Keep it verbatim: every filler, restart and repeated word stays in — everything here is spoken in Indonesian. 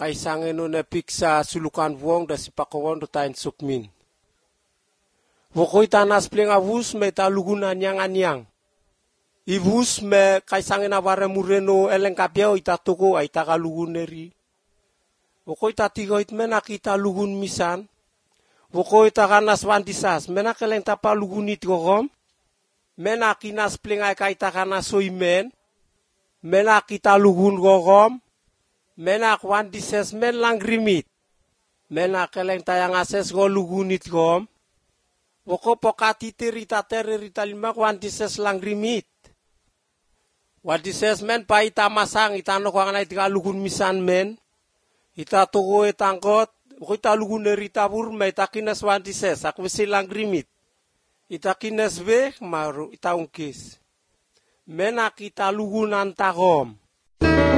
kaisangin no na piksa sulukan wong da sipakawon do tain sukmin. Wokoy tanas pling avus me talugun anyang anyang. Ivus me kaisangin avare mureno eleng kapiao itatuko ay takalugun neri. Wokoy tatigoit me nakita lugun misan. Wokoy takanas wandisas me nakeleng tapalugunit gogom. Me nakinas pling ay kaita kanas soimen. Me nakita lugun gogom. Menak wan dises men lang rimit. Menak keleng tayang ases go lugunit gom. Woko pokati terita tere rita lima wan dises lang rimit. Wan dises men pa ita masang ita no kwa ngana ita lugun misan men. Ita togo etangkot. Woko ita lugun nerita bur me ita kines wan dises. Aku besi lang rimit. Ita kines be maru ita ungkis. Menak ita lugun antagom.